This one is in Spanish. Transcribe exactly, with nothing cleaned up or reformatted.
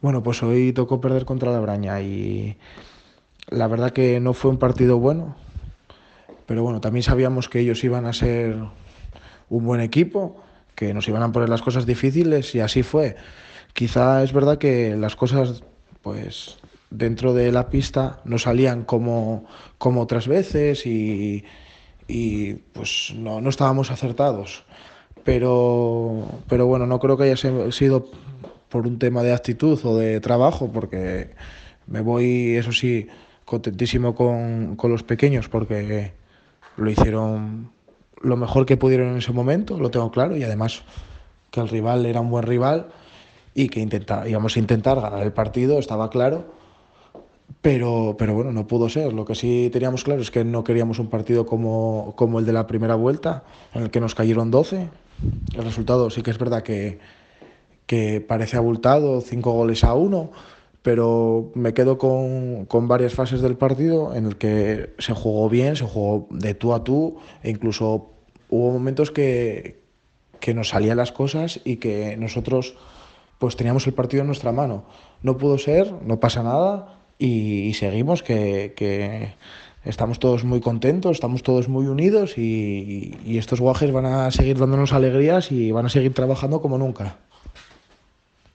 Bueno, pues hoy tocó perder contra la Braña y la verdad que no fue un partido bueno, pero bueno, también sabíamos que ellos iban a ser un buen equipo, que nos iban a poner las cosas difíciles y así fue. Quizá es verdad que las cosas, pues dentro de la pista no salían como, como otras veces y, y pues no, no estábamos acertados. Pero, pero bueno, no creo que haya se- sido por un tema de actitud o de trabajo, porque me voy, eso sí, contentísimo con, con los pequeños, porque lo hicieron lo mejor que pudieron en ese momento, lo tengo claro, y además que el rival era un buen rival y que intenta, íbamos a intentar ganar el partido, estaba claro, pero, pero bueno, no pudo ser. Lo que sí teníamos claro es que no queríamos un partido como, como el de la primera vuelta, en el que nos cayeron doce. El resultado sí que es verdad que, que parece abultado, cinco goles a uno, pero me quedo con, con varias fases del partido en el que se jugó bien, se jugó de tú a tú, e incluso hubo momentos que, que nos salían las cosas y que nosotros pues teníamos el partido en nuestra mano. No pudo ser, no pasa nada y, y seguimos que, que estamos todos muy contentos, estamos todos muy unidos y, y estos guajes van a seguir dándonos alegrías y van a seguir trabajando como nunca.